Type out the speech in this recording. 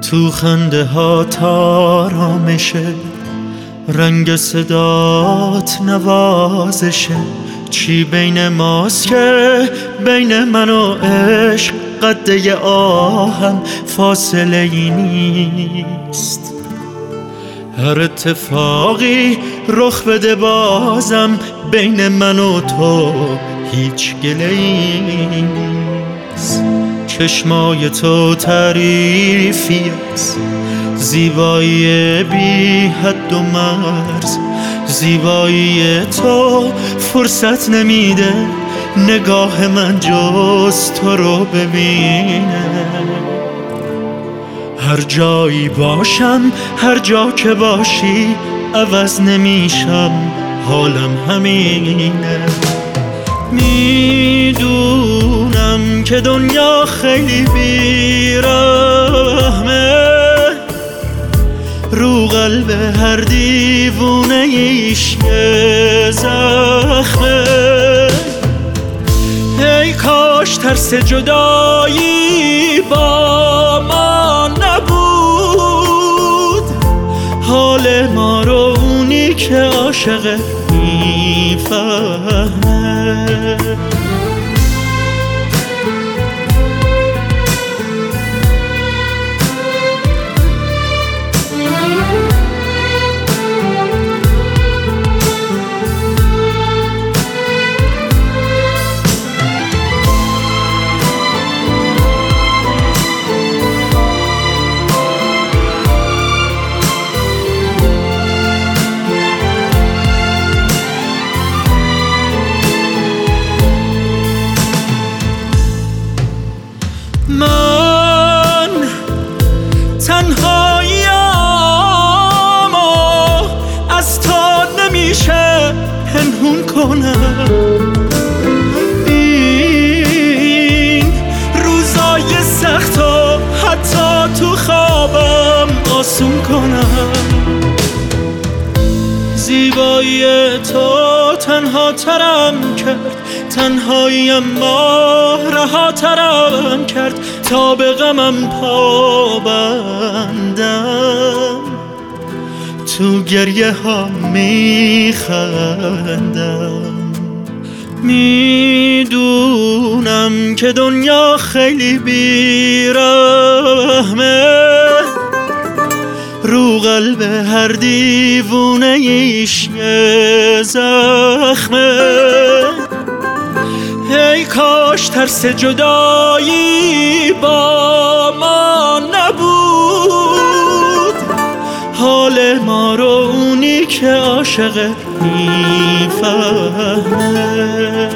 تو خنده ها آرامشه، رنگ صدات نوازشه. چی بین ماست که بین من و عشق قده آهم فاصله ای نیست. هر اتفاقی رخ بده بازم بین من و تو هیچ گله‌ای نیست. چشمای تو تعریفی است، زیبایی بی حد و مرز. زیبایی تو فرصت نمیده نگاه من جز تو رو ببینه. هر جایی باشم هر جا که باشی عوض نمیشم، حالم همینه. میدونم که دنیا خیلی بیرحمه، رو قلب هر دیوونه ایش یه زخمه. ای کاش ترس جدایی با ما نبود، حال ما رو اونی که عاشقه میفهمه. من تنهاییم و از تو نمیشه پنهون کنم. این روزای سخت و حتی تو خوابم آسون کنم. زیبایی تو تنها ترم کرد، تنهاییم ما رها ترم کرد. تا به غمم پا بندم تو گریه ها میخندم. میدونم که دنیا خیلی بیرحمه، رو قلب هر دیوونه ایش یه زخمه. ای کاش ترس جدایی با ما نبود، حال ما رو اونی که عاشقه میفهمه.